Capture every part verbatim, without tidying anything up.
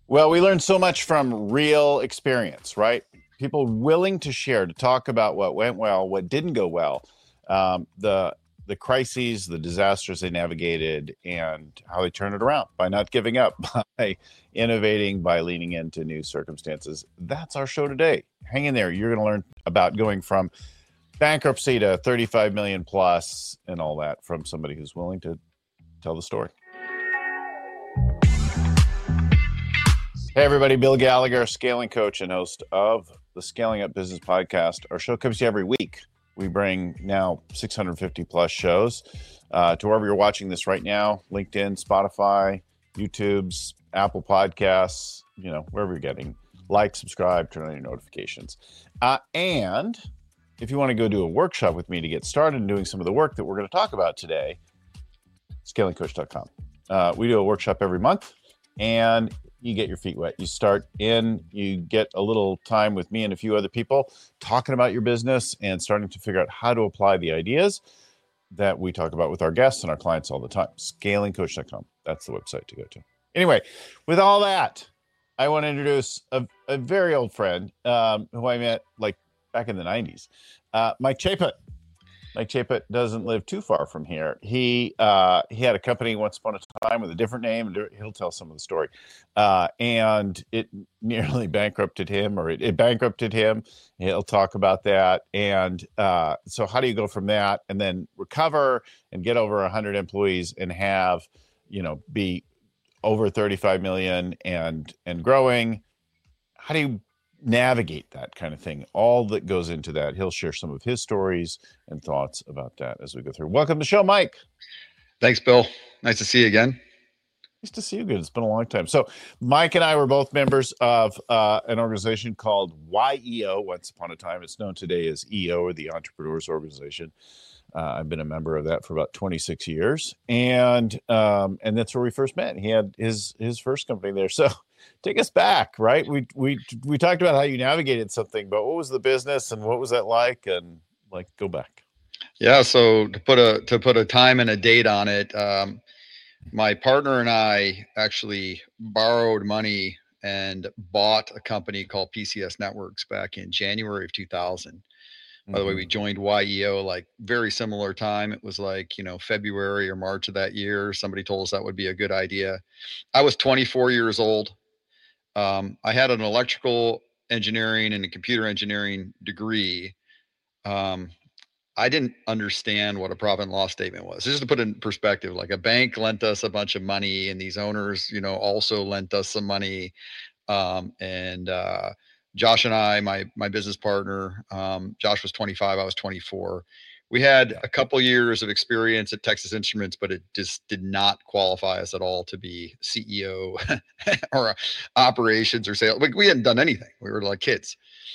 Well, we learned so much from real experience, right? People willing to share, to talk about what went well, what didn't go well, um, the the crises, the disasters they navigated, and how they turned it around by not giving up, by innovating, by leaning into new circumstances. That's our show today. Hang in there. You're going to learn about going from bankruptcy to thirty-five million plus and all that from somebody who's willing to tell the story. Hey, everybody. Bill Gallagher, scaling coach and host of the Scaling Up Business Podcast. Our show comes to you every week. We bring now six hundred fifty plus shows uh, to wherever you're watching this right now, LinkedIn, Spotify, YouTube's, Apple Podcasts, you know, wherever you're getting. Like, subscribe, turn on your notifications. Uh, and if you want to go do a workshop with me to get started in doing some of the work that we're going to talk about today, scaling coach dot com. Uh, we do a workshop every month, and you get your feet wet. You start in, you get a little time with me and a few other people talking about your business and starting to figure out how to apply the ideas that we talk about with our guests and our clients all the time. scaling coach dot com. That's the website to go to. Anyway, with all that, I want to introduce a, a very old friend um, who I met like back in the nineties. Uh, Mike Chaput. Mike Chaput doesn't live too far from here. He uh, he had a company once upon a time with a different name, and he'll tell some of the story. Uh, and it nearly bankrupted him, or it, it bankrupted him. He'll talk about that. And uh, so how do you go from that and then recover and get over one hundred employees and have, you know, be over thirty-five million and and growing? How do you navigate that kind of thing? All that goes into that. He'll share some of his stories and thoughts about that as we go through. Welcome to the show, Mike. Thanks, Bill. Nice to see you again. Nice to see you again. It's been a long time. So Mike and I were both members of uh, an organization called Y E O. Once upon a time, it's known today as E O, or the Entrepreneurs Organization. Uh, I've been a member of that for about twenty-six years, and um, and that's where we first met. He had his his first company there. So take us back, right? We we we talked about how you navigated something, but what was the business and what was that like? And like, go back. Yeah. So to put a to put a time and a date on it, um, my partner and I actually borrowed money and bought a company called P C S Networks back in January of two thousand. By the way, we joined Y E O like very similar time. It was like, you know, February or March of that year. Somebody told us that would be a good idea. I was twenty-four years old. Um, I had an electrical engineering and a computer engineering degree. Um, I didn't understand what a profit and loss statement was. Just to put it in perspective, like a bank lent us a bunch of money, and these owners, you know, also lent us some money. Um, and uh, Josh and I, my my business partner, um, Josh was twenty-five, I was twenty-four. We had a couple years of experience at Texas Instruments, but it just did not qualify us at all to be C E O or operations or sales. Like, we hadn't done anything. We were like kids.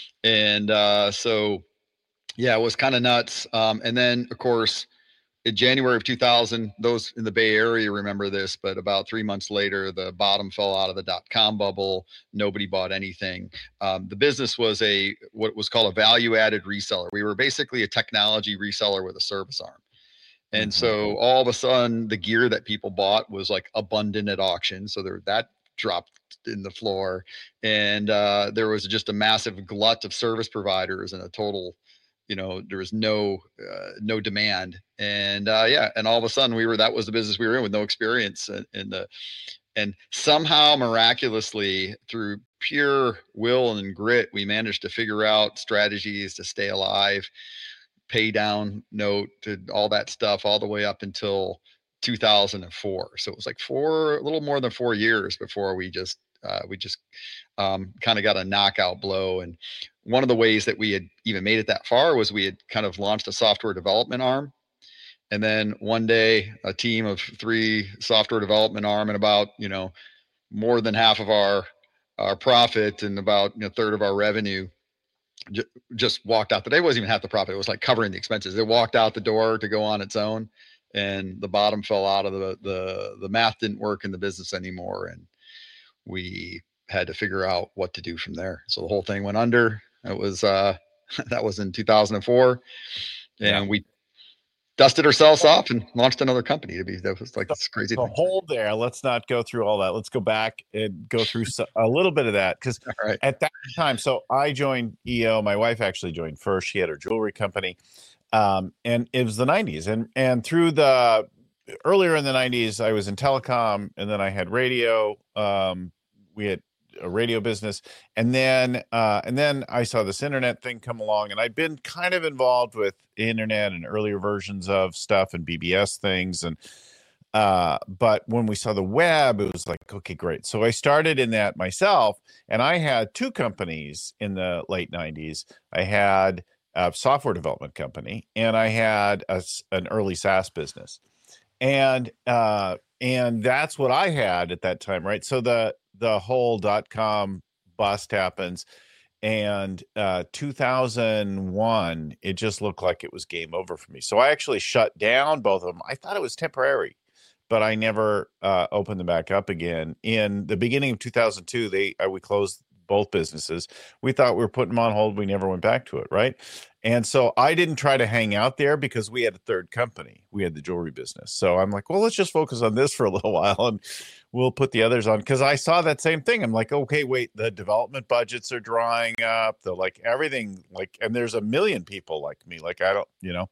And uh, so, yeah, it was kind of nuts. Um, and then, of course, in January of two thousand, those in the Bay Area remember this, but about three months later, the bottom fell out of the dot-com bubble. Nobody bought anything. Um, the business was a what was called a value-added reseller. We were basically a technology reseller with a service arm. And mm-hmm. so all of a sudden, the gear that people bought was like abundant at auction. So there, that dropped in the floor. And uh, there was just a massive glut of service providers and a total you know, there was no, uh, no demand. And, uh, yeah. And all of a sudden we were, that was the business we were in with no experience. And, and, the, and somehow miraculously through pure will and grit, we managed to figure out strategies to stay alive, pay down note, to all that stuff, all the way up until two thousand four. So it was like four, a little more than four years before we just, uh, we just, um, kind of got a knockout blow. And one of the ways that we had even made it that far was we had kind of launched a software development arm. And then one day, a team of three software development arm and about, you know, more than half of our, our profit and about, you know, a third of our revenue j- just walked out. The day wasn't even half the profit. It was like covering the expenses. It walked out the door to go on its own, and the bottom fell out of the, the, the math didn't work in the business anymore. And we had to figure out what to do from there. So the whole thing went under. It was, uh, that was in two thousand four. And yeah. we, dusted ourselves off and launched another company. To be that was like this crazy so thing. hold there. Let's not go through all that. Let's go back and go through so, a little bit of that, because Right. at that time, so I joined E O. My wife actually joined first. She had her jewelry company, um, and it was the nineties. And and through the earlier in the nineties, I was in telecom, and then I had radio. Um, we had a radio business, and then uh, and then I saw this internet thing come along, and I'd been kind of involved with internet and earlier versions of stuff and B B S things, and uh, but when we saw the web, it was like, okay, great. So I started in that myself, and I had two companies in the late nineties. I had a software development company, and I had a, an early SaaS business, and uh, and that's what I had at that time, right? So the the whole dot com bust happens, and uh, two thousand one, it just looked like it was game over for me. So I actually shut down both of them. I thought it was temporary, but I never uh, opened them back up again. In the beginning of two thousand two, they uh, we closed both businesses. We thought we were putting them on hold. We never went back to it, right? And so I didn't try to hang out there because we had a third company. We had the jewelry business. So I'm like, well, let's just focus on this for a little while, and we'll put the others on. Because I saw that same thing. I'm like, okay, wait, the development budgets are drying up. The like everything, like, and there's a million people like me. Like, I don't, you know.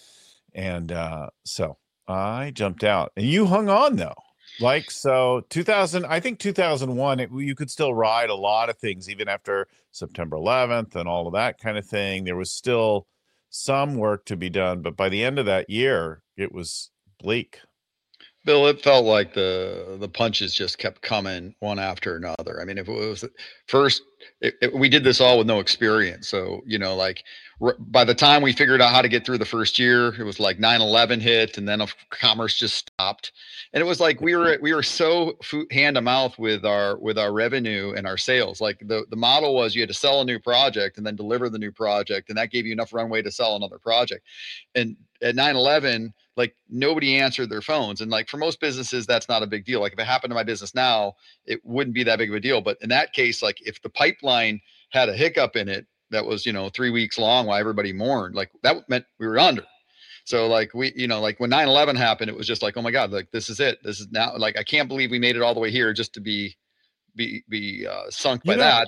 And uh, so I jumped out, and you hung on though. Like, so two thousand, I think two thousand one, it, you could still ride a lot of things, even after September eleventh and all of that kind of thing. There was still some work to be done, but by the end of that year, it was bleak. Bill, it felt like the the punches just kept coming one after another. I mean, if it was first, it, it, we did this all with no experience. So, you know, like r- by the time we figured out how to get through the first year, it was like nine eleven hit, and then of commerce just stopped. And it was like we were we were so food, hand to mouth with our with our revenue and our sales. Like the the model was you had to sell a new project and then deliver the new project, and that gave you enough runway to sell another project. And at nine eleven, like nobody answered their phones. And like for most businesses, that's not a big deal. Like if it happened to my business now, it wouldn't be that big of a deal. But in that case, like if the pipeline had a hiccup in it that was, you know, three weeks long while everybody mourned, like that meant we were under. So like we, you know, like when nine eleven happened, it was just like, oh my God, like this is it. This is now, like, I can't believe we made it all the way here just to be, be, be uh, sunk by You know, that.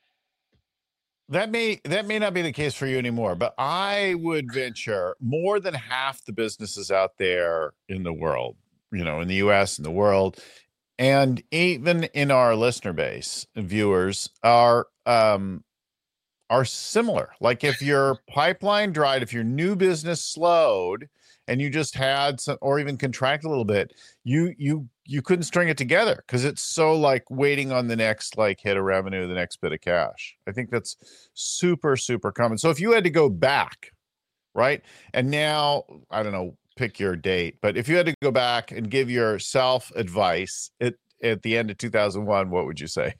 That may that may not be the case for you anymore, but I would venture more than half the businesses out there in the world, you know, in the U S and the world, and even in our listener base, viewers are um, are similar. Like if your pipeline dried, if your new business slowed, and you just had some, or even contract a little bit, you you you couldn't string it together because it's so like waiting on the next like hit of revenue, the next bit of cash. I think that's super super common. So if you had to go back, right, and now I don't know, pick your date, but if you had to go back and give yourself advice at at the end of two thousand one, what would you say?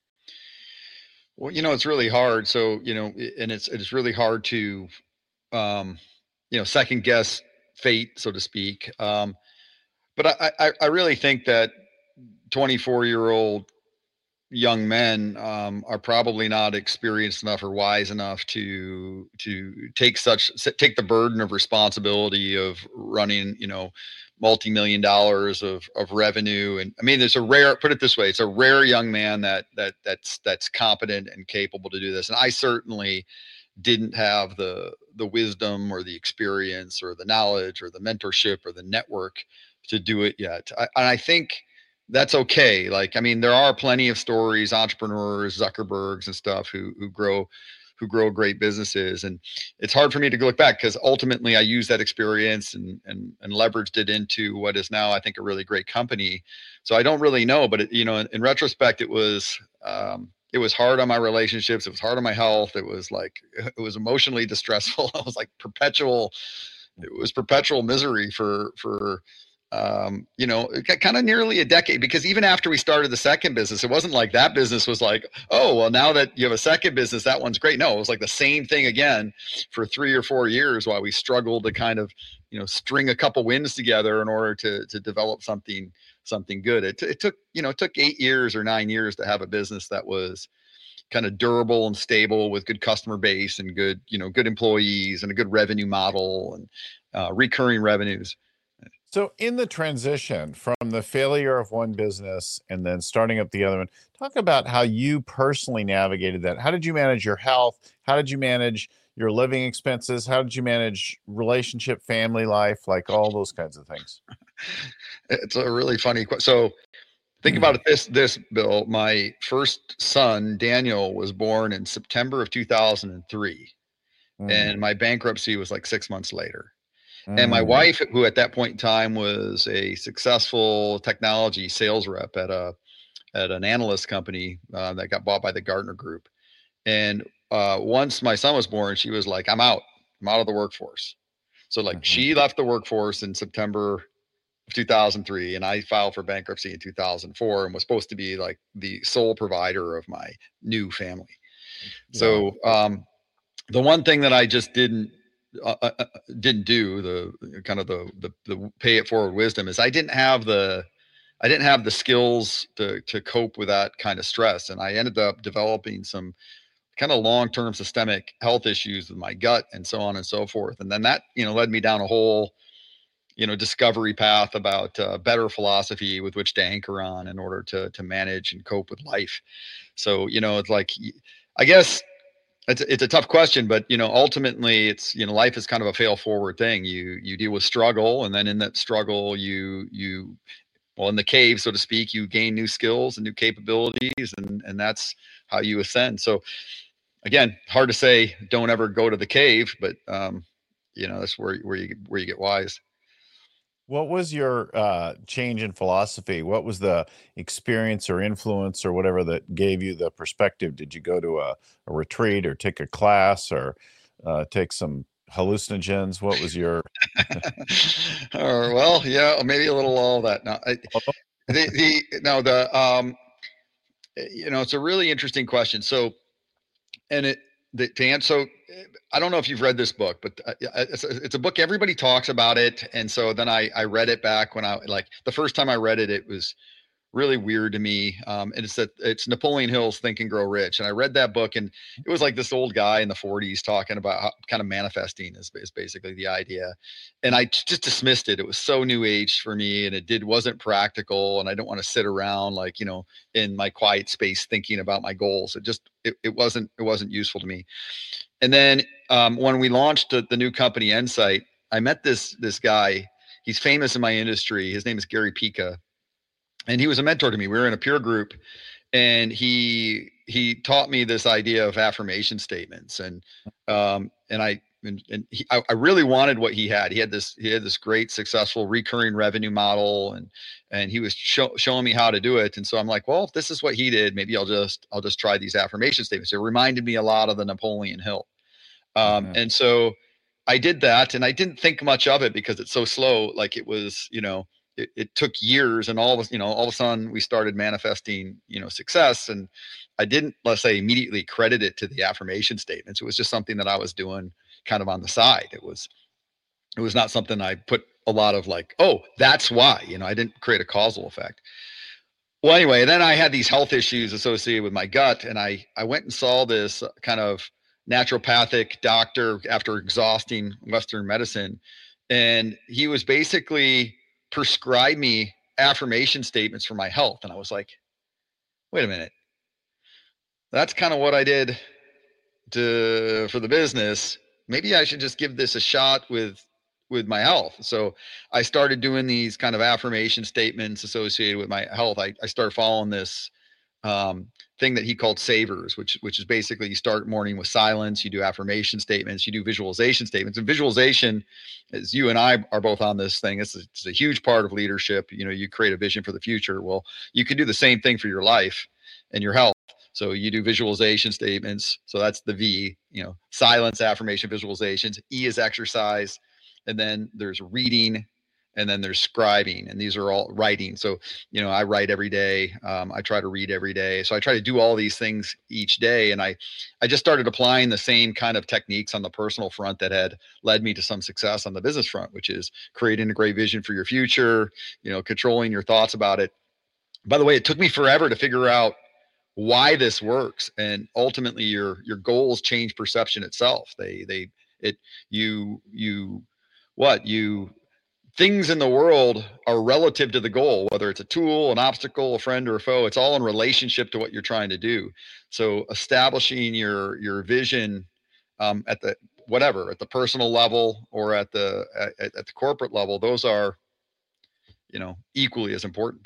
Well, you know, it's really hard. So, you know, and it's it's really hard to, um, you know, second guess fate, so to speak. Um, but I, I, I really think that twenty-four year old young men um, are probably not experienced enough or wise enough to to take such take the burden of responsibility of running, you know, multi-million dollars of of revenue. And I mean, there's a rare, put it this way, it's a rare young man that that that's that's competent and capable to do this. And I certainly didn't have the the wisdom or the experience or the knowledge or the mentorship or the network to do it yet. I, and I think that's okay. Like, I mean, there are plenty of stories, entrepreneurs, Zuckerbergs and stuff who who grow who grow great businesses. And it's hard for me to look back because ultimately I used that experience and and and leveraged it into what is now, I think, a really great company. So I don't really know, but it, you know, in, in retrospect, it was um, it was hard on my relationships. It was hard on my health. It was like, it was emotionally distressful. I was like perpetual, it was perpetual misery for, for, um, you know, kind of nearly a decade, because even after we started the second business, it wasn't like that business was like, oh, well, now that you have a second business, that one's great. No, it was like the same thing again for three or four years while we struggled to kind of, you know, string a couple wins together in order to, to develop something, something good. It, it took, you know, it took eight years or nine years to have a business that was, kind of durable and stable with good customer base and good, you know, good employees and a good revenue model and uh, recurring revenues. So in the transition from the failure of one business and then starting up the other one, talk about how you personally navigated that. How did you manage your health? How did you manage your living expenses? How did you manage relationship, family life, like all those kinds of things? It's a really funny question. So think about it this, this Bill, my first son, Daniel, was born in September of two thousand three. Mm. And my bankruptcy was like six months later. And my wife, who at that point in time was a successful technology sales rep at a at an analyst company uh, that got bought by the Gartner Group. And uh, once my son was born, she was like, "I'm out. I'm out of the workforce." So like mm-hmm. she left the workforce in September of two thousand three, and I filed for bankruptcy in two thousand four, and was supposed to be like the sole provider of my new family. Yeah. So um, the one thing that I just didn't. Uh, uh, didn't do the kind of the, the the pay it forward wisdom is I didn't have the I didn't have the skills to to cope with that kind of stress, and I ended up developing some kind of long-term systemic health issues with my gut and so on and so forth. And then that you know led me down a whole you know discovery path about uh, better philosophy with which to anchor on in order to to manage and cope with life. So you know it's like I guess. It's it's a tough question, but you know, ultimately, it's you know, life is kind of a fail forward thing. You you deal with struggle, and then in that struggle, you you well, in the cave, so to speak, you gain new skills and new capabilities, and and that's how you ascend. So, again, hard to say. Don't ever go to the cave, but um, you know, that's where where you where you get wise. What was your uh, change in philosophy? What was the experience or influence or whatever that gave you the perspective? Did you go to a, a retreat or take a class or uh, take some hallucinogens? What was your? uh, well, yeah, maybe a little all that. No, I, the the no the um, you know, it's a really interesting question. So, and it. The, to answer, so I don't know if you've read this book, but it's a, it's a book everybody talks about it, and so then I I read it back when I like the first time I read it, it was really weird to me. Um, and it's that it's Napoleon Hill's Think and Grow Rich, and I read that book, and it was like this old guy in the forties talking about how, kind of manifesting is, is basically the idea, and I just dismissed it. It was so new age for me, and it did wasn't practical, and I don't want to sit around like you know in my quiet space thinking about my goals. It just it, it wasn't it wasn't useful to me. And then um, when we launched the, the new company Insight, I met this this guy. He's famous in my industry. His name is Gary Pica. And he was a mentor to me. We were in a peer group, and he he taught me this idea of affirmation statements. And um, and I and, and he, I, I really wanted what he had. He had this he had this great successful recurring revenue model, and and he was show, showing me how to do it. And so I'm like, well, if this is what he did, maybe I'll just I'll just try these affirmation statements. It reminded me a lot of the Napoleon Hill. Um, mm-hmm. And so I did that, and I didn't think much of it because it's so slow. Like it was, you know. It, it took years, and all of you know, all of a sudden we started manifesting, you know, success. And I didn't, let's say, immediately credit it to the affirmation statements. It was just something that I was doing kind of on the side. It was, it was not something I put a lot of like, oh, that's why, you know, I didn't create a causal effect. Well, anyway, then I had these health issues associated with my gut, and I I went and saw this kind of naturopathic doctor after exhausting Western medicine, and he was basically prescribe me affirmation statements for my health. And I was like, wait a minute. That's kind of what I did to, for the business. Maybe I should just give this a shot with, with my health. So I started doing these kind of affirmation statements associated with my health. I, I started following this um, thing that he called Savers, which, which is basically you start morning with silence, you do affirmation statements, you do visualization statements. And visualization, as you and I are both on this thing, it's a, it's a huge part of leadership. You know, you create a vision for the future. Well, you can do the same thing for your life and your health. So you do visualization statements. So that's the V, you know, silence, affirmation, visualizations. E is exercise. And then there's reading, and then there's scribing, and these are all writing. So, you know, I write every day. Um, I try to read every day. So I try to do all these things each day. And I, I just started applying the same kind of techniques on the personal front that had led me to some success on the business front, which is creating a great vision for your future, you know, controlling your thoughts about it. By the way, it took me forever to figure out why this works. And ultimately your, your goals change perception itself. They, they, it, you, you, what you, things in the world are relative to the goal, whether it's a tool, an obstacle, a friend, or a foe. It's all in relationship to what you're trying to do. So establishing your, your vision, um, at the, whatever, at the personal level or at the, at, at the corporate level, those are, you know, equally as important.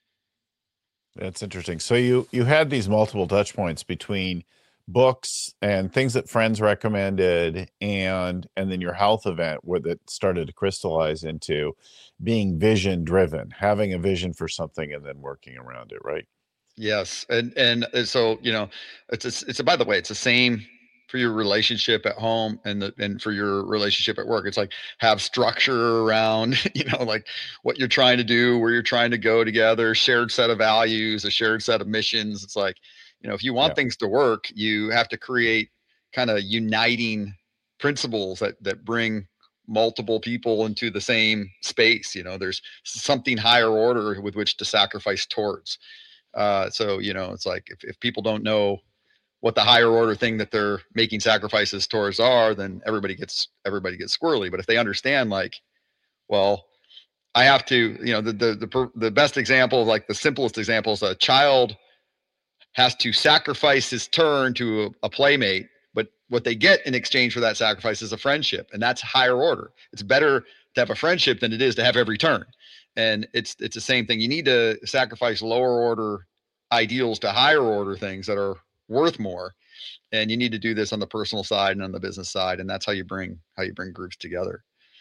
That's interesting. So you you had these multiple touch points between books and things that friends recommended and and then your health event where that started to crystallize into being vision driven, having a vision for something and then working around it, right? Yes. And, and so, you know, it's, a, it's a, by the way, it's the same for your relationship at home and the, and for your relationship at work. It's like have structure around, you know, like what you're trying to do, where you're trying to go together, shared set of values, a shared set of missions. It's like, you know, if you want Yeah. things to work, you have to create kind of uniting principles that, that bring multiple people into the same space. You know, there's something higher order with which to sacrifice towards. Uh, so, you know, it's like if, if people don't know what the higher order thing that they're making sacrifices towards are, then everybody gets, everybody gets squirrely. But if they understand, like, well, I have to, you know, the, the, the, the best example, like the simplest example is a child has to sacrifice his turn to a, a playmate, but what they get in exchange for that sacrifice is a friendship. And that's higher order. It's better to have a friendship than it is to have every turn. And it's, it's the same thing. You need to sacrifice lower order ideals to higher order things that are worth more. And you need to do this on the personal side and on the business side. And that's how you bring, how you bring groups together.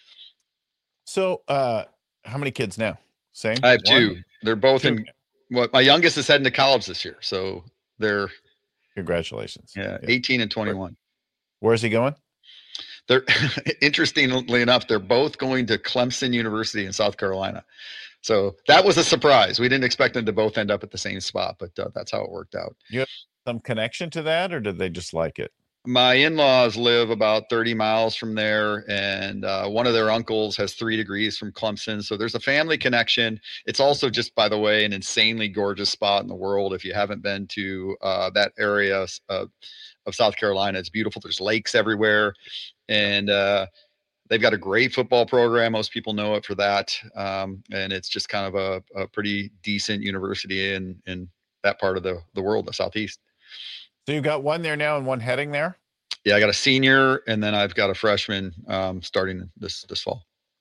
So uh how many kids now? Same? I have One? two. They're both Two. in what my youngest is heading to college this year. So they're, Congratulations. yeah, Yeah. eighteen and twenty-one. Where, where's he going? They're interestingly enough, they're both going to Clemson University in South Carolina. So that was a surprise. We didn't expect them to both end up at the same spot, but uh, that's how it worked out. You have some connection to that, or did they just like it? My in-laws live about thirty miles from there, and uh, one of their uncles has three degrees from Clemson. So there's a family connection. It's also just, by the way, an insanely gorgeous spot in the world. If you haven't been to uh, that area uh, of South Carolina, it's beautiful. There's lakes everywhere, and uh, they've got a great football program. Most people know it for that. Um, and it's just kind of a, a pretty decent university in, in that part of the, the world, the Southeast. So you got one there now and one heading there? Yeah, I got a senior and then I've got a freshman um, starting this, this fall.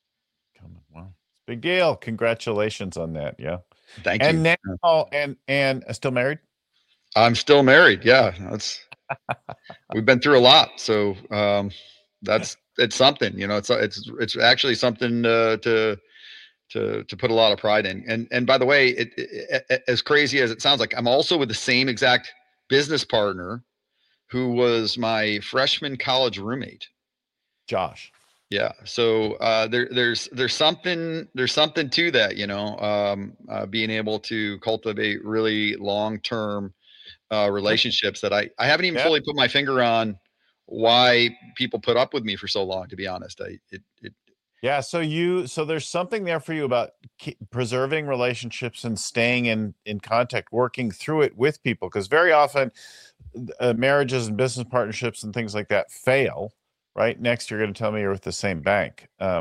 Wow. Big deal. Congratulations on that. Yeah. Thank and you. And now, and, and still married? I'm still married. Yeah. That's, we've been through a lot. So um, that's, it's something, you know, it's, it's, it's actually something uh, to, to, to put a lot of pride in. And, and by the way, it, it, it, as crazy as it sounds, like I'm also with the same exact business partner who was my freshman college roommate, Josh. Yeah. So uh, there, there's, there's something, there's something to that, you know, um, uh, being able to cultivate really long-term uh, relationships that I, I haven't even Yeah. fully put my finger on why people put up with me for so long, to be honest. I, it, it, Yeah. So you, so there's something there for you about keep preserving relationships and staying in, in contact, working through it with people. Cause very often uh, marriages and business partnerships and things like that fail. Right. Next, you're going to tell me you're with the same bank. Um,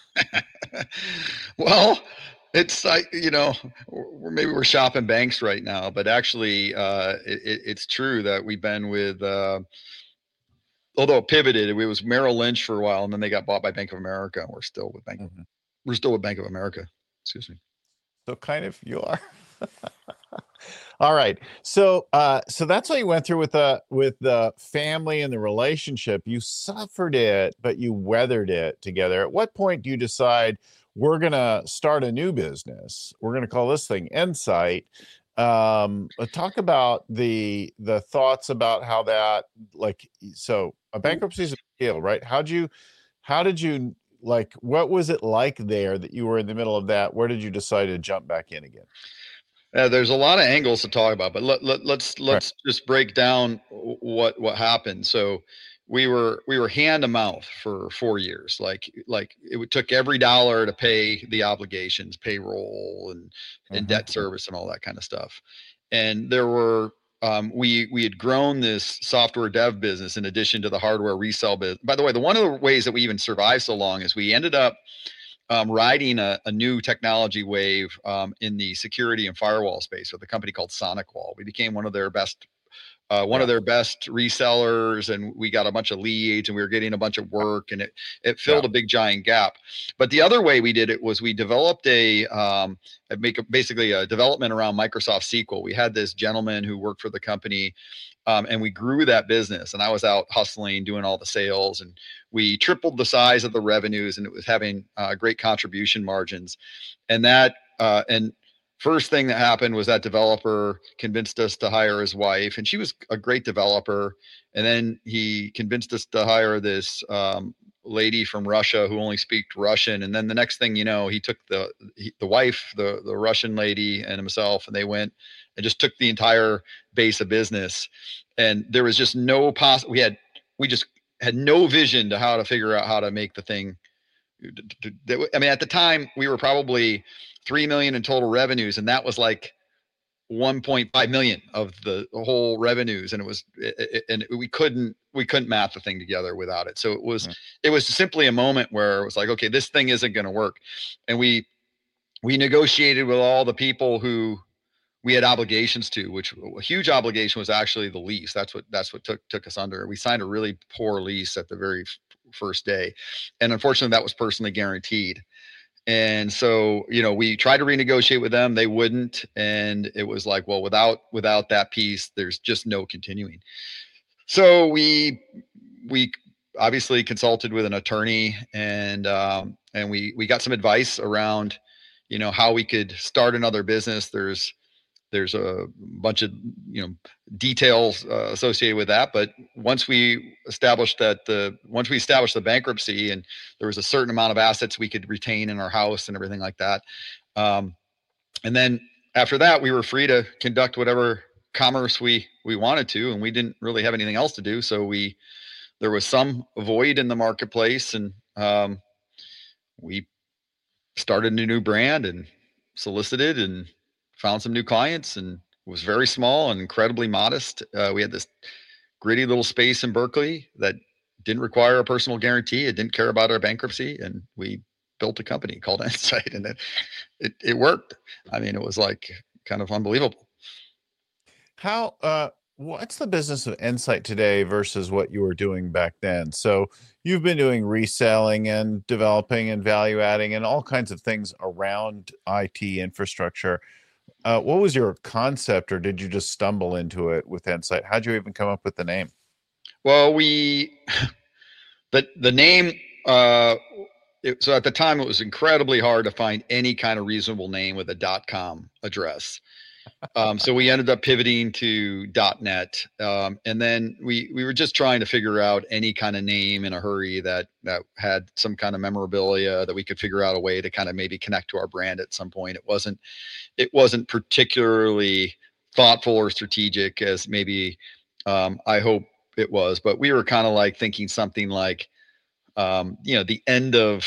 well, it's like, you know, we're, maybe we're shopping banks right now, but actually uh, it, it's true that we've been with, uh, although it pivoted, it was Merrill Lynch for a while and then they got bought by Bank of America and we're still with Bank. Mm-hmm. We're still with Bank of America. Excuse me. So kind of you are. All right. So uh so that's what you went through with the with the family and the relationship. You suffered it, but you weathered it together. At what point do you decide we're gonna start a new business? We're gonna call this thing Insight. Um talk about the the thoughts about how that, like, so a bankruptcy is a big deal, right? How'd you how did you like what was it like there that you were in the middle of that? Where did you decide to jump back in again? Uh, there's a lot of angles to talk about, but let, let, let's let's right. just break down what what happened. So we were we were hand to mouth for four years. Like like it took every dollar to pay the obligations, payroll and and mm-hmm. debt service and all that kind of stuff. And there were um, we we had grown this software dev business in addition to the hardware resale business. By the way, the one of the ways that we even survived so long is we ended up um, riding a, a new technology wave um, in the security and firewall space with a company called SonicWall. We became one of their best Uh, one yeah. of their best resellers, and we got a bunch of leads, and we were getting a bunch of work, and it it filled yeah. a big giant gap. But the other way we did it was we developed a um, make a, basically a development around Microsoft S Q L. We had this gentleman who worked for the company, um, and we grew that business. And I was out hustling, doing all the sales, and we tripled the size of the revenues, and it was having uh, great contribution margins. And that uh, and first thing that happened was that developer convinced us to hire his wife, and she was a great developer. And then he convinced us to hire this um, lady from Russia who only speaks Russian. And then the next thing you know, he took the he, the wife, the the Russian lady, and himself, and they went and just took the entire base of business. And there was just no poss. We had we just had no vision to how to figure out how to make the thing. I mean, at the time, we were probably three million in total revenues, and that was like one point five million of the whole revenues, and it was it, and we couldn't we couldn't math the thing together without it. So it was mm. it was simply a moment where it was like, okay, this thing isn't going to work. And we we negotiated with all the people who we had obligations to, which a huge obligation was actually the lease. That's what that's what took took us under. We signed a really poor lease at the very first day, and unfortunately that was personally guaranteed. And so, you know, we tried to renegotiate with them, they wouldn't. And it was like, well, without, without that piece, there's just no continuing. So we, we obviously consulted with an attorney, and, um, and we, we got some advice around, you know, how we could start another business. There's, there's a bunch of, you know, details uh, associated with that. But once we established that the, once we established the bankruptcy, and there was a certain amount of assets we could retain in our house and everything like that. Um, and then after that, we were free to conduct whatever commerce we, we wanted to, and we didn't really have anything else to do. So we, there was some void in the marketplace, and um, we started a new brand and solicited and found some new clients, and was very small and incredibly modest. Uh, we had this gritty little space in Berkeley that didn't require a personal guarantee. It didn't care about our bankruptcy. And we built a company called Insight, and it, it, it worked. I mean, it was like kind of unbelievable. How, uh, what's the business of Insight today versus what you were doing back then? So you've been doing reselling and developing and value adding and all kinds of things around I T infrastructure. Uh, what was your concept, or did you just stumble into it with Insight? How'd you even come up with the name? Well, we, the, the name, uh, it, so at the time it was incredibly hard to find any kind of reasonable name with a .com address. Um, so we ended up pivoting to .net. Um, and then we, we were just trying to figure out any kind of name in a hurry that, that had some kind of memorabilia that we could figure out a way to kind of maybe connect to our brand at some point. It wasn't, it wasn't particularly thoughtful or strategic as maybe, um, I hope it was, but we were kind of like thinking something like, um, you know, the end of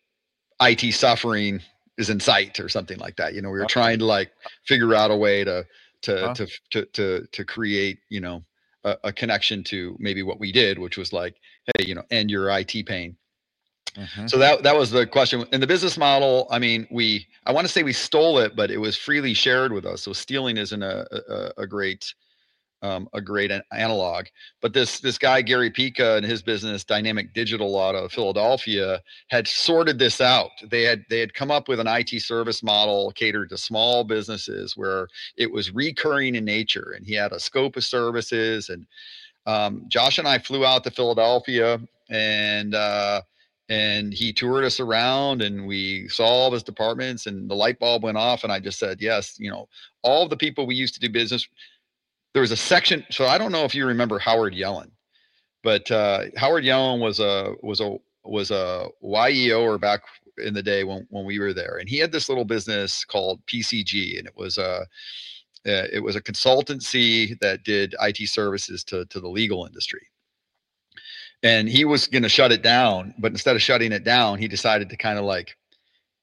I T suffering is in sight, or something like that. You know, we were trying to like figure out a way to, to, huh? to, to, to, to create, you know, a, a connection to maybe what we did, which was like, hey, you know, end your I T pain. Mm-hmm. So that, that was the question. And the business model, I mean, we, I want to say we stole it, but it was freely shared with us. So stealing isn't a, a, a great, um, a great analog. But this, this guy, Gary Pica, and his business Dynamic Digital out of Philadelphia had sorted this out. They had, they had come up with an I T service model catered to small businesses where it was recurring in nature, and he had a scope of services. And um, Josh and I flew out to Philadelphia, and, uh, and he toured us around, and we saw all of his departments, and the light bulb went off. And I just said, yes, you know, all of the people we used to do business, there was a section. So I don't know if you remember Howard Yellen, but uh, Howard Yellen was a, was a, was a Y E O or back in the day when, when we were there. And he had this little business called P C G, and it was a, uh, it was a consultancy that did I T services to, to the legal industry. And he was going to shut it down, but instead of shutting it down, he decided to kind of like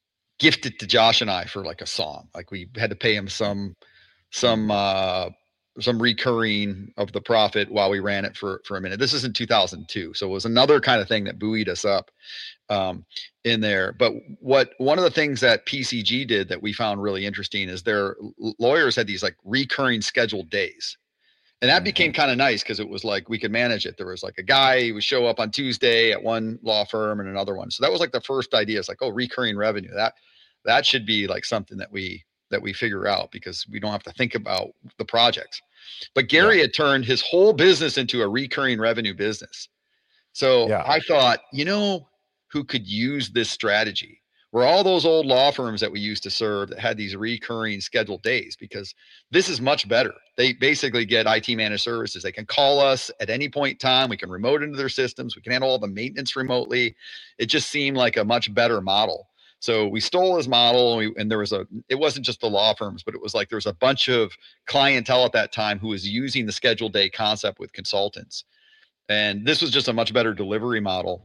gift it to Josh and I for like a song. Like we had to pay him some, some, uh, some recurring of the profit while we ran it for, for a minute. This is in two thousand two. So it was another kind of thing that buoyed us up um, in there. But what, one of the things that P C G did that we found really interesting is their lawyers had these like recurring scheduled days. And that became kind of nice because it was like we could manage it. There was like a guy who would show up on Tuesday at one law firm and another one. So that was like the first idea. It's like, oh, recurring revenue. That that should be like something that we that we figure out because we don't have to think about the projects. But Gary yeah. had turned his whole business into a recurring revenue business. So yeah. I thought, you know, who could use this strategy? Were all those old law firms that we used to serve that had these recurring scheduled days, because this is much better. They basically get I T managed services. They can call us at any point in time. We can remote into their systems. We can handle all the maintenance remotely. It just seemed like a much better model. So we stole his model, and, we, and there was a, it wasn't just the law firms, but it was like there was a bunch of clientele at that time who was using the scheduled day concept with consultants. And this was just a much better delivery model.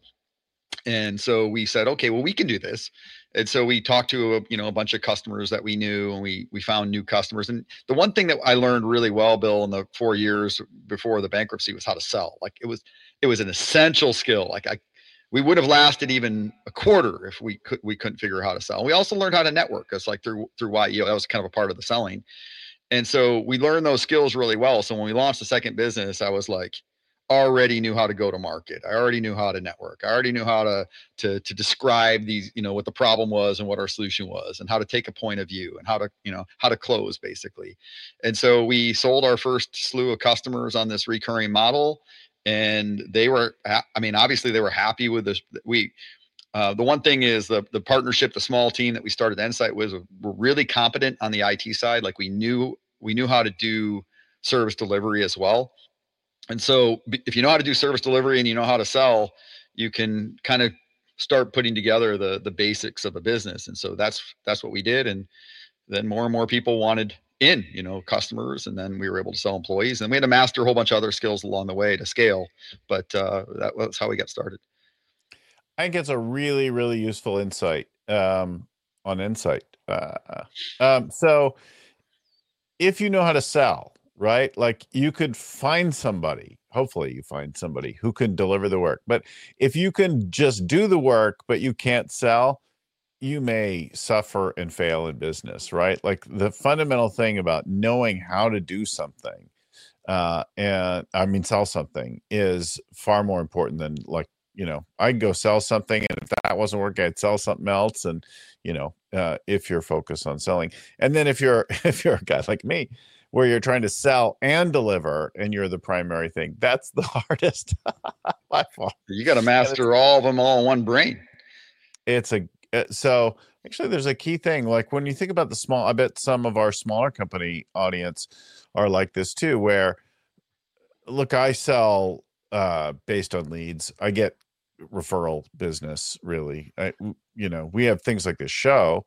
And so we said, okay, well, we can do this. And so we talked to a, you know, a bunch of customers that we knew, and we we found new customers. And the one thing that I learned really well, Bill, in the four years before the bankruptcy was how to sell. Like it was it was an essential skill. Like I we would have lasted even a quarter if we could we couldn't figure out how to sell. And we also learned how to network. It's like through through Y E O. That was kind of a part of the selling. And so we learned those skills really well. So when we launched the second business, I was like, already knew how to go to market. I already knew how to network. I already knew how to, to, to describe these, you know, what the problem was and what our solution was, and how to take a point of view and how to, you know, how to close basically. And so we sold our first slew of customers on this recurring model, and they were, I mean, obviously they were happy with this. We, uh, the one thing is the, the partnership, the small team that we started Insight with were really competent on the I T side. Like we knew, we knew how to do service delivery as well. And so if you know how to do service delivery and you know how to sell, you can kind of start putting together the the basics of a business. And so that's that's what we did. And then more and more people wanted in, you know, customers, and then we were able to sell employees. And we had to master a whole bunch of other skills along the way to scale. But uh, that was how we got started. I think it's a really, really useful insight um, on Insight. Uh, um, so if you know how to sell, right? Like you could find somebody, hopefully you find somebody who can deliver the work. But if you can just do the work, but you can't sell, you may suffer and fail in business, right? Like the fundamental thing about knowing how to do something, uh, and I mean, sell something is far more important than like, you know, I'd go sell something, and if that wasn't working, I'd sell something else. And, you know, uh, if you're focused on selling, and then if you're, if you're a guy like me, where you're trying to sell and deliver and you're the primary thing, that's the hardest by far. You got to master all of them all in one brain. It's a, so actually there's a key thing. Like when you think about the small, I bet some of our smaller company audience are like this too, where look, I sell uh, based on leads. I get referral business really. I, you know, we have things like this show,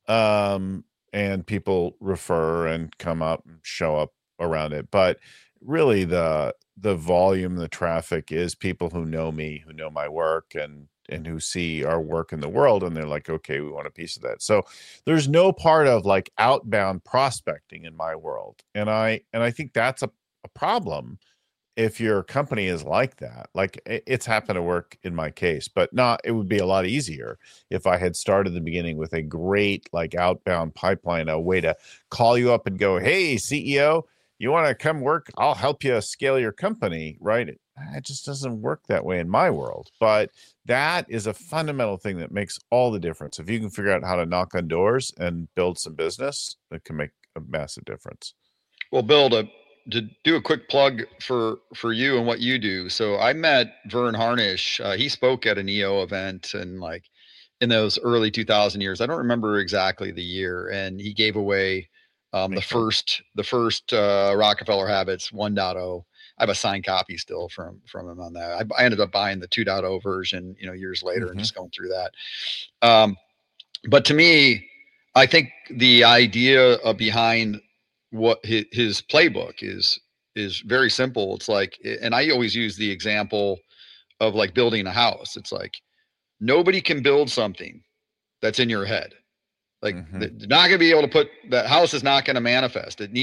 um, and people refer and come up and show up around it. But really the the volume, the traffic is people who know me, who know my work, and and who see our work in the world, and they're like, okay, we want a piece of that. So there's no part of like outbound prospecting in my world. And I and I think that's a, a problem if your company is like that. Like it's happened to work in my case, but not, it would be a lot easier if I had started in the beginning with a great like outbound pipeline, a way to call you up and go, hey, C E O, you want to come work? I'll help you scale your company, right? It, it just doesn't work that way in my world. But that is a fundamental thing that makes all the difference. If you can figure out how to knock on doors and build some business, it can make a massive difference. Well, build a to do a quick plug for, for you and what you do. So I met Vern Harnish. Uh, he spoke at an E O event and like in those early two thousand years, I don't remember exactly the year. And he gave away um, the first, the first uh, Rockefeller Habits one point oh. I have a signed copy still from, from him on that. I, I ended up buying the two point oh version, you know, years later, mm-hmm. and just going through that. Um, but to me, I think the idea of behind what his, his playbook is, is very simple. It's like, and I always use the example of like building a house. It's like, nobody can build something that's in your head. Like mm-hmm. they're not going to be able to put, that house is not going to manifest. It needs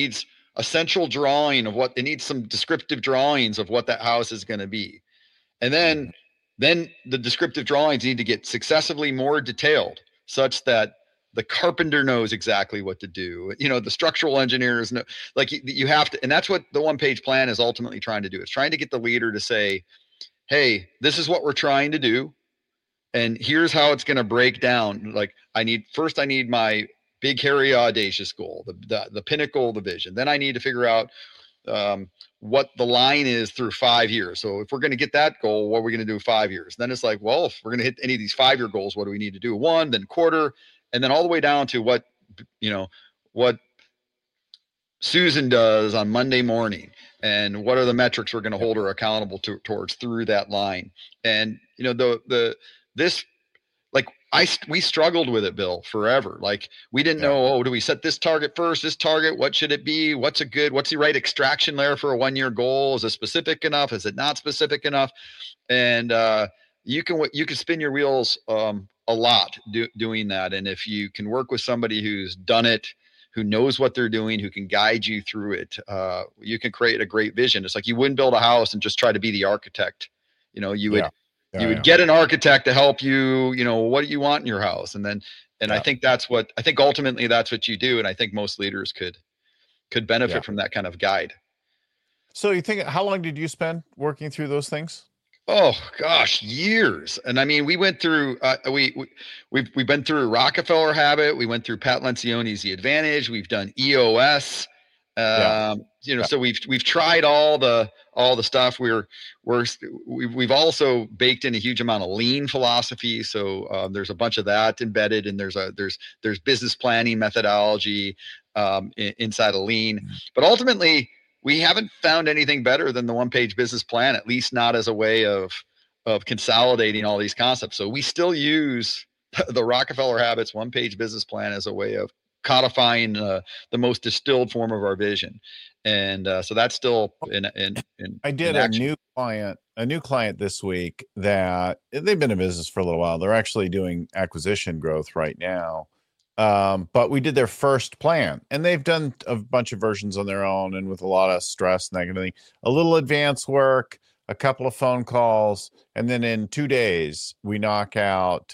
a central drawing of what they need, some descriptive drawings of what that house is going to be. And then, mm-hmm. then the descriptive drawings need to get successively more detailed such that the carpenter knows exactly what to do. You know, the structural engineers know, like you, you have to, and that's what the one page plan is ultimately trying to do. It's trying to get the leader to say, hey, this is what we're trying to do. And here's how it's going to break down. Like I need, first I need my big, hairy, audacious goal, the, the, the pinnacle of the vision. Then I need to figure out um, what the line is through five years. So if we're going to get that goal, what are we going to do five years? Then it's like, well, if we're going to hit any of these five-year goals, what do we need to do? One, then quarter, and then all the way down to what, you know, what Susan does on Monday morning, and what are the metrics we're going to hold her accountable to, towards through that line. And, you know, the, the, this, like I, we struggled with it, Bill, forever. Like we didn't yeah. know, oh, do we set this target first, this target, what should it be? What's a good, what's the right extraction layer for a one year goal? Is it specific enough? Is it not specific enough? And, uh, you can, you can spin your wheels, um, a lot do, doing that. And if you can work with somebody who's done it, who knows what they're doing, who can guide you through it, uh, you can create a great vision. It's like you wouldn't build a house and just try to be the architect. You know, you would, yeah. Yeah, you would yeah. get an architect to help you, you know, what do you want in your house? And then, and yeah. I think that's what, I think ultimately that's what you do. And I think most leaders could, could benefit yeah. from that kind of guide. So you think, how long did you spend working through those things? Oh gosh, years. And I mean, we went through, uh, we, we, we've, we've been through Rockefeller Habit. We went through Pat Lencioni's The Advantage. We've done E O S. Um, yeah. you know, yeah. so we've, we've tried all the, all the stuff. We're, we're, we've, we've also baked in a huge amount of lean philosophy. So, uh, there's a bunch of that embedded, and there's a, there's, there's business planning methodology, um, in, inside of lean, mm-hmm. but ultimately, we haven't found anything better than the one-page business plan, at least not as a way of of consolidating all these concepts. So we still use the Rockefeller Habits one-page business plan as a way of codifying uh, the most distilled form of our vision. And uh, so that's still in in, in I did in a new client, a new client this week that they've been in business for a little while. They're actually doing acquisition growth right now. Um, but we did their first plan, and they've done a bunch of versions on their own and with a lot of stress and that kind of thing, a little advanced work, a couple of phone calls. And then in two days, we knock out,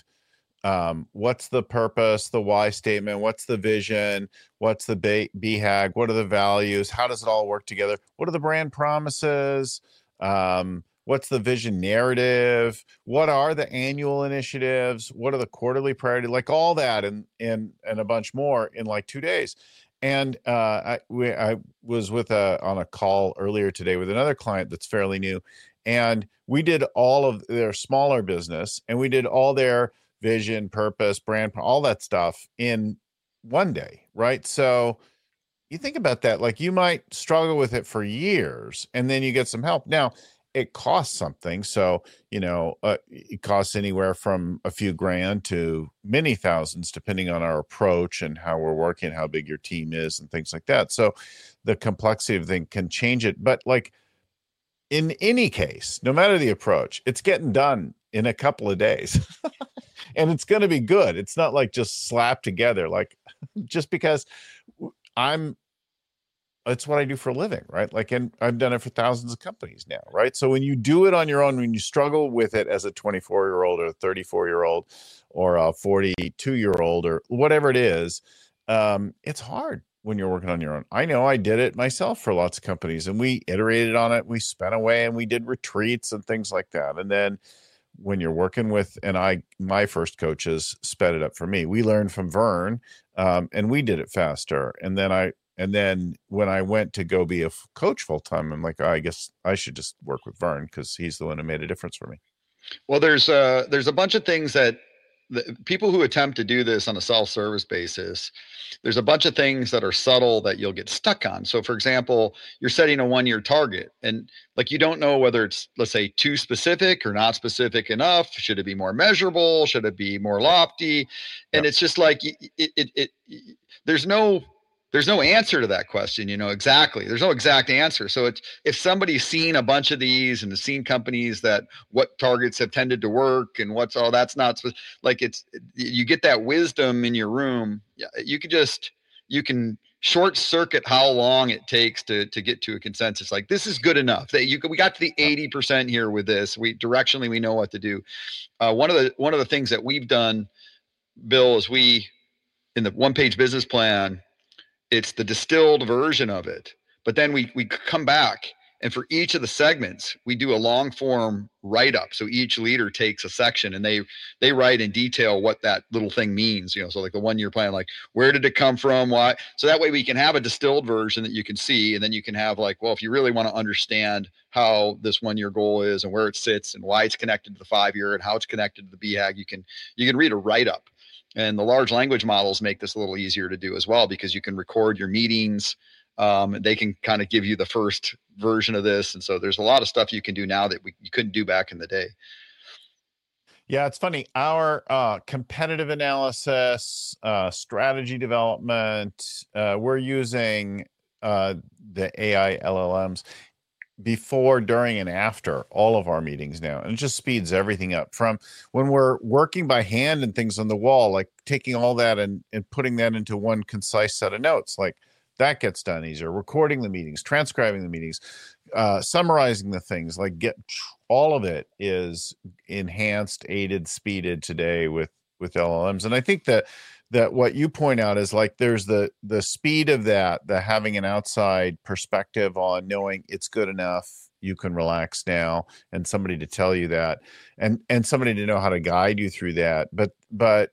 um, what's the purpose, the why statement, what's the vision, what's the B HAG, what are the values, how does it all work together? What are the brand promises? Um, What's the vision narrative? What are the annual initiatives? What are the quarterly priority? Like all that and and and a bunch more in like two days. And uh, I we, I was with a on a call earlier today with another client that's fairly new, and we did all of their smaller business, and we did all their vision, purpose, brand, all that stuff in one day, right? So you think about that, like you might struggle with it for years, and then you get some help. Now, it costs something. So, you know, uh, it costs anywhere from a few grand to many thousands, depending on our approach and how we're working, how big your team is and things like that. So the complexity of the thing can change it. But like in any case, no matter the approach, it's getting done in a couple of days and it's going to be good. It's not like just slapped together, like just because I'm, it's what I do for a living, right? Like, and I've done it for thousands of companies now, right? So when you do it on your own, when you struggle with it as a twenty-four year old or a thirty-four year old or a forty-two year old or whatever it is, um, it's hard when you're working on your own. I know I did it myself for lots of companies, and we iterated on it. We spent away and we did retreats and things like that. And then when you're working with, and I, my first coaches sped it up for me. We learned from Vern, um, and we did it faster. And then I, And then when I went to go be a coach full time, I'm like, oh, I guess I should just work with Vern because he's the one who made a difference for me. Well, there's uh there's a bunch of things that the people who attempt to do this on a self-service basis, there's a bunch of things that are subtle that you'll get stuck on. So for example, you're setting a one-year target and like, you don't know whether it's, let's say, too specific or not specific enough. Should it be more measurable? Should it be more lofty? And yep. It's just like, it, it, it, it there's no, There's no answer to that question, you know, exactly. There's no exact answer. So it's, if somebody's seen a bunch of these and has seen companies that what targets have tended to work and what's all, that's not like, it's, you get that wisdom in your room. You can just, you can short circuit how long it takes to to get to a consensus. Like, this is good enough that you we got to the eighty percent here with this. We directionally we know what to do. Uh, one of the one of the things that we've done, Bill, is we in the one page business plan, it's the distilled version of it. But then we we come back, and for each of the segments, we do a long form write up. So each leader takes a section and they they write in detail what that little thing means. You know, so like the one year plan, like where did it come from, why? So that way we can have a distilled version that you can see, and then you can have like, well, if you really want to understand how this one year goal is and where it sits and why it's connected to the five year and how it's connected to the B HAG, you can you can read a write up. And the large language models make this a little easier to do as well, because you can record your meetings. Um, they can kind of give you the first version of this. And so there's a lot of stuff you can do now that we, you couldn't do back in the day. Yeah, it's funny. Our uh, competitive analysis, uh, strategy development, uh, we're using uh, the A I L L Ms before, during, and after all of our meetings now. And it just speeds everything up, from when we're working by hand and things on the wall, like taking all that and, and putting that into one concise set of notes. Like, that gets done easier. Recording the meetings, transcribing the meetings, uh, summarizing the things, like get all of it is enhanced, aided, speeded today with, with L L Ms. And I think that, that what you point out is like, there's the, the speed of that, the having an outside perspective on knowing it's good enough, you can relax now, and somebody to tell you that, and, and somebody to know how to guide you through that. But, but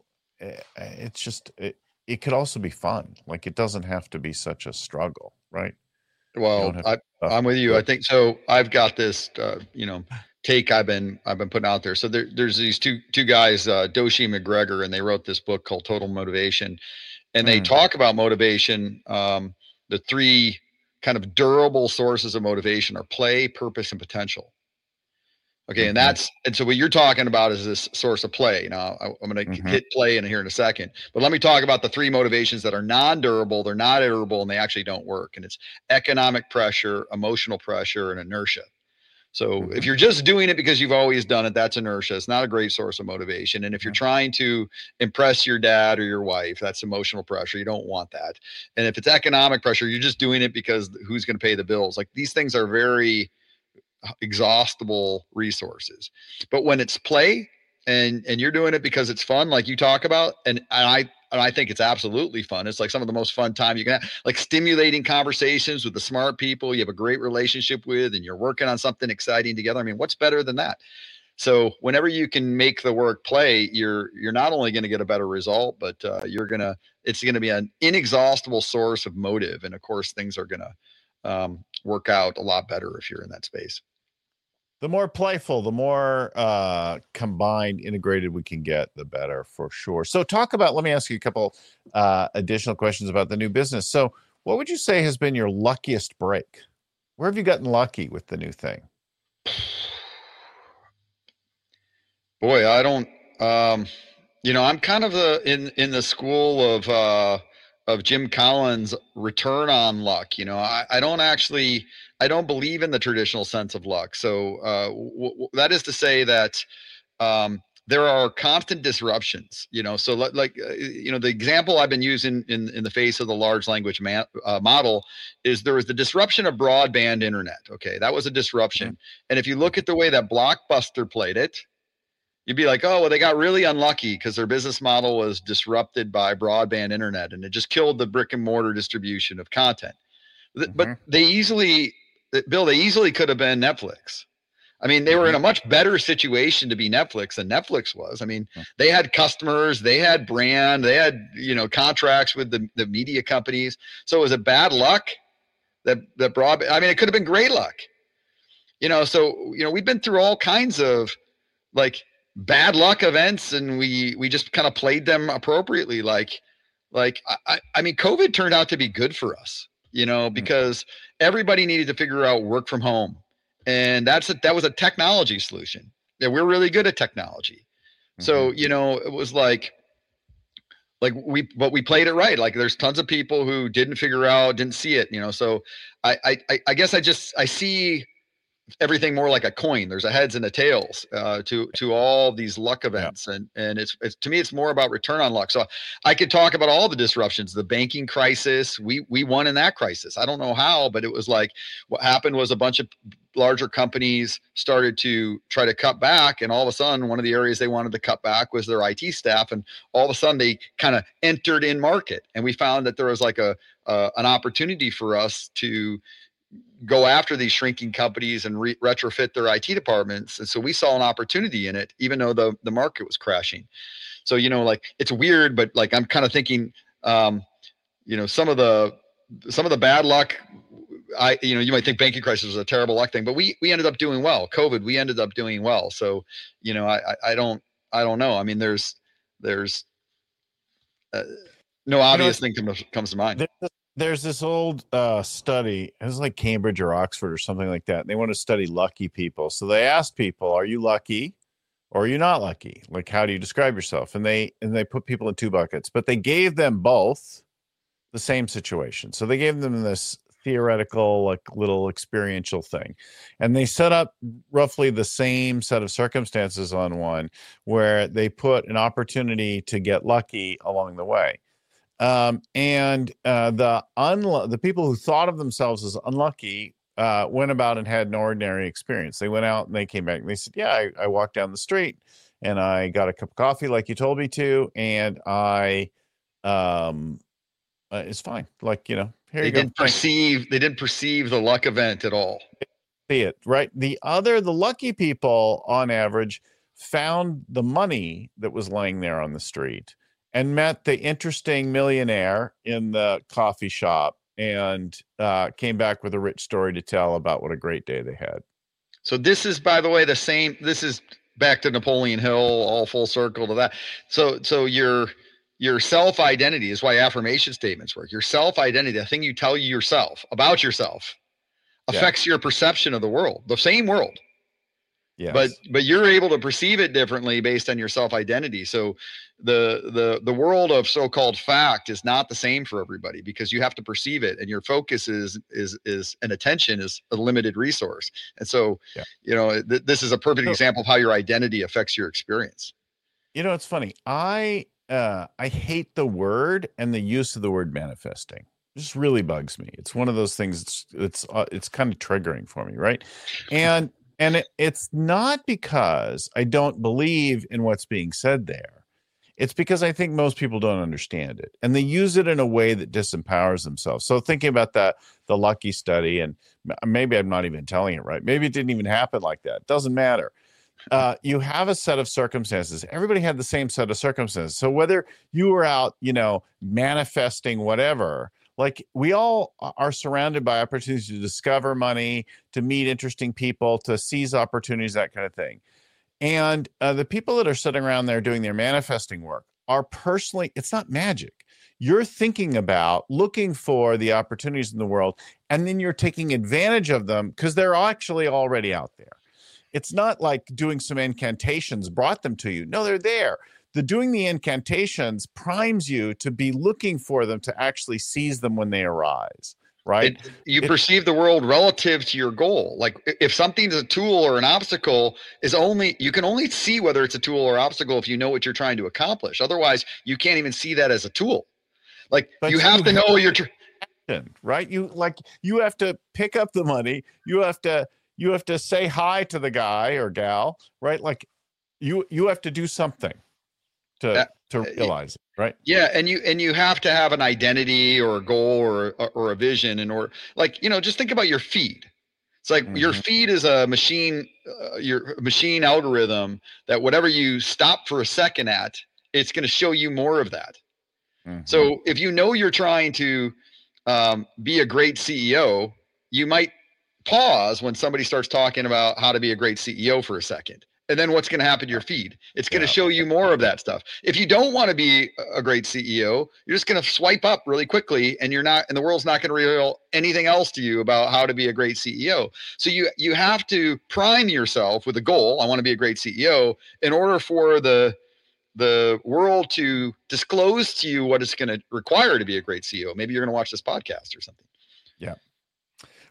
it's just, it, it could also be fun. Like, it doesn't have to be such a struggle, right? Well, I, I'm with you. I think so. I've got this, uh, you know, take I've been I've been putting out there. So there, there's these two two guys, uh, Doshi and McGregor, and they wrote this book called Total Motivation, and they mm. talk about motivation. Um, the three kind of durable sources of motivation are play, purpose, and potential. Okay, and that's and so what you're talking about is this source of play. Now, I, I'm going to mm-hmm. hit play in here in a second, but let me talk about the three motivations that are non-durable, they're not iterable, and they actually don't work. And it's economic pressure, emotional pressure, and inertia. So mm-hmm. if you're just doing it because you've always done it, that's inertia. It's not a great source of motivation. And if you're trying to impress your dad or your wife, that's emotional pressure. You don't want that. And if it's economic pressure, you're just doing it because who's going to pay the bills? Like, these things are very exhaustible resources. But when it's play and and you're doing it because it's fun, like you talk about, and, and I and I think it's absolutely fun. It's like some of the most fun time you can have, like stimulating conversations with the smart people you have a great relationship with, and you're working on something exciting together. I mean, what's better than that? So whenever you can make the work play, you're you're not only going to get a better result, but uh, you're gonna it's going to be an inexhaustible source of motive. And of course, things are going to um, work out a lot better if you're in that space. The more playful, the more uh, combined, integrated we can get, the better, for sure. So talk about, let me ask you a couple uh, additional questions about the new business. So what would you say has been your luckiest break? Where have you gotten lucky with the new thing? Boy, I don't, um, you know, I'm kind of the, in, in the school of, uh, of Jim Collins' return on luck. You know, I, I don't actually, I don't believe in the traditional sense of luck. So uh, w- w- that is to say that um, there are constant disruptions, you know, so like, like uh, you know, the example I've been using in, in the face of the large language ma- uh, model is there was the disruption of broadband internet. Okay. That was a disruption. Mm-hmm. And if you look at the way that Blockbuster played it, you'd be like, oh, well, they got really unlucky because their business model was disrupted by broadband internet, and it just killed the brick and mortar distribution of content. Mm-hmm. But they easily, Bill, they easily could have been Netflix. I mean, they were in a much better situation to be Netflix than Netflix was. I mean, they had customers, they had brand, they had, you know, contracts with the, the media companies. So was it bad luck that, that broad, I mean, it could have been great luck, you know? So, you know, we've been through all kinds of like bad luck events, and we, we just kind of played them appropriately. Like, like, I, I mean, COVID turned out to be good for us, you know, because everybody needed to figure out work from home. And that's a, that was a technology solution. Yeah, we're really good at technology. Mm-hmm. So, you know, it was like, like we, but we played it right. Like there's tons of people who didn't figure out, didn't see it, you know? So I, I, I guess I just, I see everything more like a coin. There's a heads and a tails uh, to to all these luck events, yeah. and and it's, it's to me it's more about return on luck. So I could talk about all the disruptions, the banking crisis. We we won in that crisis. I don't know how, but it was like what happened was a bunch of larger companies started to try to cut back, and all of a sudden one of the areas they wanted to cut back was their I T staff, and all of a sudden they kind of entered in market, and we found that there was like a uh, an opportunity for us to go after these shrinking companies and re- retrofit their I T departments. And so we saw an opportunity in it, even though the, the market was crashing. So, you know, like it's weird, but like, I'm kind of thinking, um, you know, some of the, some of the bad luck, I, you know, you might think banking crisis was a terrible luck thing, but we, we ended up doing well. COVID, we ended up doing well. So, you know, I, I don't, I don't know. I mean, there's, there's uh, no obvious you know, thing comes, comes to mind. There's this old uh, study. It was like Cambridge or Oxford or something like that. And they want to study lucky people. So they asked people, are you lucky or are you not lucky? Like, how do you describe yourself? And they and they put people in two buckets, but they gave them both the same situation. So they gave them this theoretical, like little experiential thing. And they set up roughly the same set of circumstances on one where they put an opportunity to get lucky along the way. Um, and uh, the unlu- the people who thought of themselves as unlucky uh, went about and had an ordinary experience. They went out and they came back and they said, yeah, I, I walked down the street and I got a cup of coffee like you told me to. And I, um, uh, it's fine. Like, you know, here they you go. Didn't perceive, they didn't perceive the luck event at all. See it, right? The other, the lucky people on average found the money that was laying there on the street and met the interesting millionaire in the coffee shop and uh, came back with a rich story to tell about what a great day they had. So this is, by the way, the same, this is back to Napoleon Hill, all full circle to that. So, so your, your self-identity is why affirmation statements work. Your self-identity, the thing you tell you yourself about yourself affects yeah. your perception of the world, the same world. Yes. But but you're able to perceive it differently based on your self-identity. So the the the world of so-called fact is not the same for everybody because you have to perceive it, and your focus is is is and attention is a limited resource. And so, yeah. you know, th- this is a perfect so, example of how your identity affects your experience. You know, it's funny. I uh, I hate the word and the use of the word manifesting. It just really bugs me. It's one of those things. It's it's uh, it's kind of triggering for me, right? And And it, it's not because I don't believe in what's being said there. It's because I think most people don't understand it. And they use it in a way that disempowers themselves. So thinking about that, the lucky study, and maybe I'm not even telling it right. Maybe it didn't even happen like that. Doesn't matter. Uh, you have a set of circumstances. Everybody had the same set of circumstances. So whether you were out, you know, manifesting whatever, like we all are surrounded by opportunities to discover money, to meet interesting people, to seize opportunities, that kind of thing. And uh, the people that are sitting around there doing their manifesting work are personally, it's not magic. You're thinking about looking for the opportunities in the world, and then you're taking advantage of them because they're actually already out there. It's not like doing some incantations brought them to you. No, they're there. The doing the incantations primes you to be looking for them, to actually seize them when they arise, right? It, you it, perceive the world relative to your goal. Like if something's a tool or an obstacle is only, you can only see whether it's a tool or obstacle if you know what you're trying to accomplish. Otherwise, you can't even see that as a tool. Like you have you to have know you're tr- right. You like, you have to pick up the money. You have to, you have to say hi to the guy or gal, right? Like you, you have to do something to, to realize it, right? Yeah. And you, and you have to have an identity or a goal or, or a vision in order, like, you know, just think about your feed. It's like mm-hmm. your feed is a machine, uh, your machine algorithm that whatever you stop for a second at, it's going to show you more of that. Mm-hmm. So if you know you're trying to um, be a great C E O, you might pause when somebody starts talking about how to be a great C E O for a second. And then what's going to happen to your feed? It's going to yeah. show you more of that stuff. If you don't want to be a great C E O, you're just going to swipe up really quickly, and you're not, and the world's not going to reveal anything else to you about how to be a great C E O. So you you have to prime yourself with a goal. I want to be a great C E O in order for the the world to disclose to you what it's going to require to be a great C E O. Maybe you're going to watch this podcast or something. Yeah.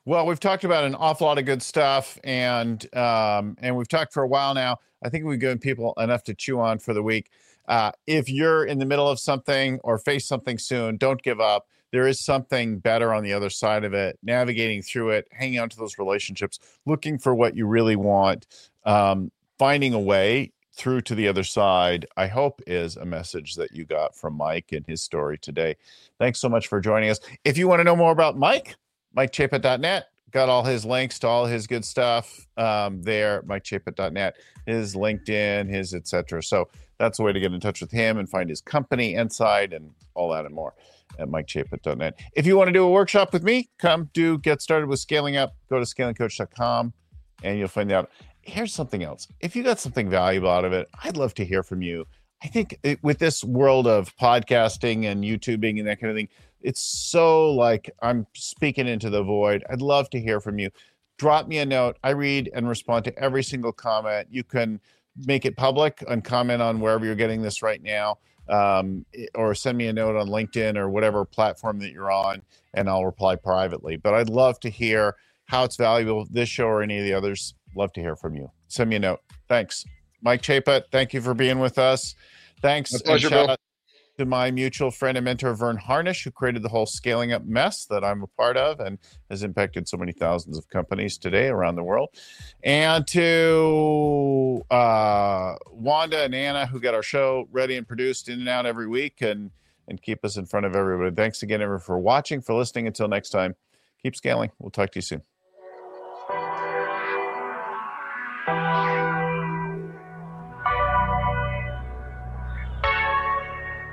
Well, we've talked about an awful lot of good stuff, and um, and we've talked for a while now. I think we've given people enough to chew on for the week. Uh, if you're in the middle of something or face something soon, don't give up. There is something better on the other side of it, navigating through it, hanging on to those relationships, looking for what you really want, um, finding a way through to the other side, I hope is a message that you got from Mike and his story today. Thanks so much for joining us. If you want to know more about Mike, Mike Chaput dot net, got all his links to all his good stuff um, there, Mike Chaput dot net, his LinkedIn, his et cetera. So that's a way to get in touch with him and find his company inside and all that and more at Mike Chaput dot net. If you want to do a workshop with me, come do Get Started with Scaling Up. Go to scaling coach dot com and you'll find out. Here's something else. If you got something valuable out of it, I'd love to hear from you. I think it, with this world of podcasting and YouTubing and that kind of thing, it's so like I'm speaking into the void. I'd love to hear from you. Drop me a note. I read and respond to every single comment. You can make it public and comment on wherever you're getting this right now, um, or send me a note on LinkedIn or whatever platform that you're on, and I'll reply privately. But I'd love to hear how it's valuable, this show or any of the others. Love to hear from you. Send me a note. Thanks. Mike Chaput, thank you for being with us. Thanks. My pleasure, and shout Bill. out to my mutual friend and mentor, Vern Harnish, who created the whole Scaling Up mess that I'm a part of and has impacted so many thousands of companies today around the world. And to uh, Wanda and Anna, who got our show ready and produced in and out every week and, and keep us in front of everybody. Thanks again, everyone, for watching, for listening. Until next time, keep scaling. We'll talk to you soon.